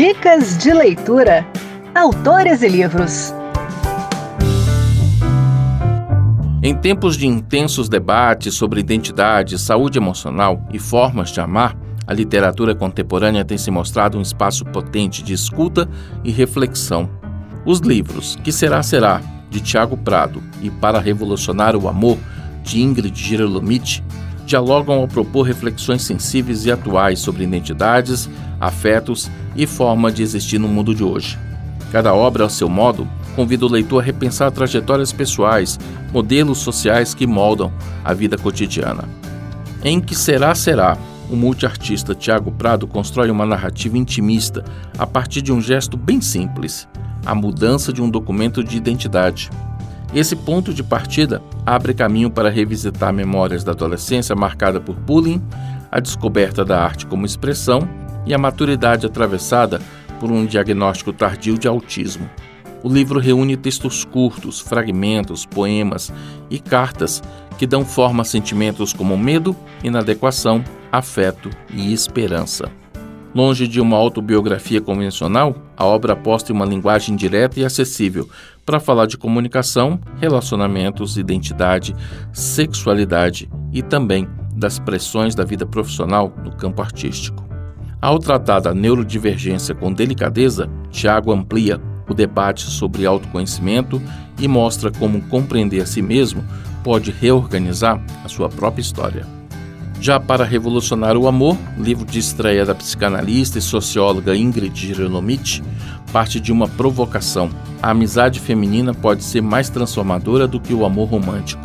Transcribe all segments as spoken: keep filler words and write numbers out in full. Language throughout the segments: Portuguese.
Dicas de leitura. Autores e livros. Em tempos de intensos debates sobre identidade, saúde emocional e formas de amar, a literatura contemporânea tem se mostrado um espaço potente de escuta e reflexão. Os livros Que Será Será, de Tiago Prado, e Para Revolucionar o Amor, de Ingrid Girolomit, dialogam ao propor reflexões sensíveis e atuais sobre identidades, afetos e forma de existir no mundo de hoje. Cada obra, ao seu modo, convida o leitor a repensar trajetórias pessoais, modelos sociais que moldam a vida cotidiana. Em Que Será Será, o multiartista Tiago Prado constrói uma narrativa intimista a partir de um gesto bem simples, a mudança de um documento de identidade. Esse ponto de partida abre caminho para revisitar memórias da adolescência marcada por bullying, a descoberta da arte como expressão e a maturidade atravessada por um diagnóstico tardio de autismo. O livro reúne textos curtos, fragmentos, poemas e cartas que dão forma a sentimentos como medo, inadequação, afeto e esperança. Longe de uma autobiografia convencional, a obra aposta em uma linguagem direta e acessível para falar de comunicação, relacionamentos, identidade, sexualidade e também das pressões da vida profissional no campo artístico. Ao tratar da neurodivergência com delicadeza, Tiago amplia o debate sobre autoconhecimento e mostra como compreender a si mesmo pode reorganizar a sua própria história. Já Para Revolucionar o Amor, livro de estreia da psicanalista e socióloga Ingrid Girolomit, parte de uma provocação. A amizade feminina pode ser mais transformadora do que o amor romântico.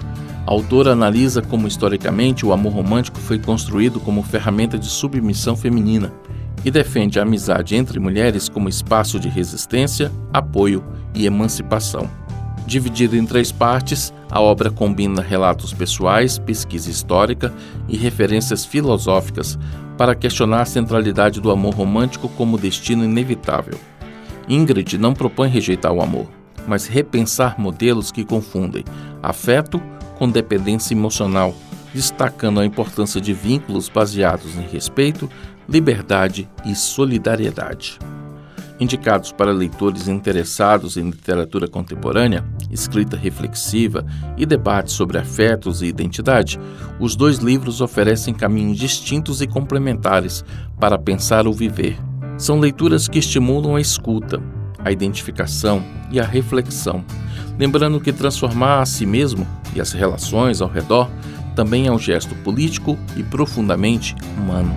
A autora analisa como, historicamente, o amor romântico foi construído como ferramenta de submissão feminina e defende a amizade entre mulheres como espaço de resistência, apoio e emancipação. Dividida em três partes, a obra combina relatos pessoais, pesquisa histórica e referências filosóficas para questionar a centralidade do amor romântico como destino inevitável. Ingrid não propõe rejeitar o amor, mas repensar modelos que confundem afeto com dependência emocional, destacando a importância de vínculos baseados em respeito, liberdade e solidariedade. Indicados para leitores interessados em literatura contemporânea, escrita reflexiva e debates sobre afetos e identidade, os dois livros oferecem caminhos distintos e complementares para pensar o viver. São leituras que estimulam a escuta, a identificação e a reflexão, lembrando que transformar a si mesmo e as relações ao redor também é um gesto político e profundamente humano.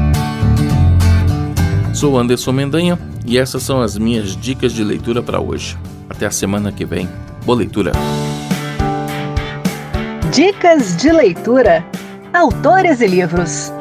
Sou Anderson Mendanha e essas são as minhas dicas de leitura para hoje. Até a semana que vem. Boa leitura! Dicas de leitura. Autores e livros.